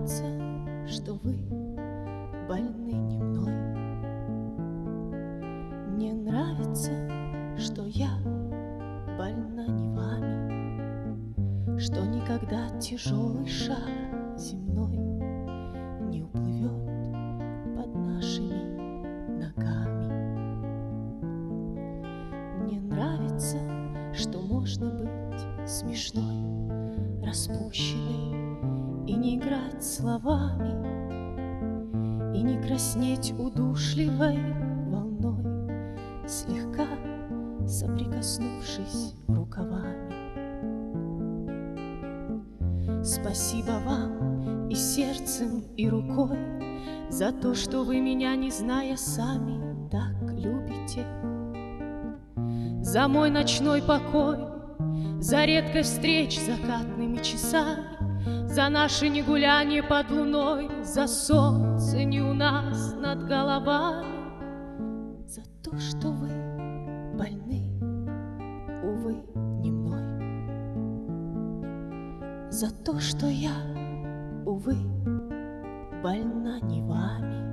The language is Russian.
нравится, что вы больны не мной. Мне нравится, что я больна не вами, что никогда тяжелый шар земной не уплывет под нашими ногами. Мне нравится, что можно быть смешной, распущенной, и не играть словами, и не краснеть удушливой волной, слегка соприкоснувшись рукавами. Спасибо вам и сердцем, и рукой за то, что вы меня, не зная сами, так любите. За мой ночной покой, за редкость встреч закатными часами, за наше негулянье под луной, за солнце не у нас над головами, за то, что вы больны, увы, не мной, за то, что я, увы, больна не вами.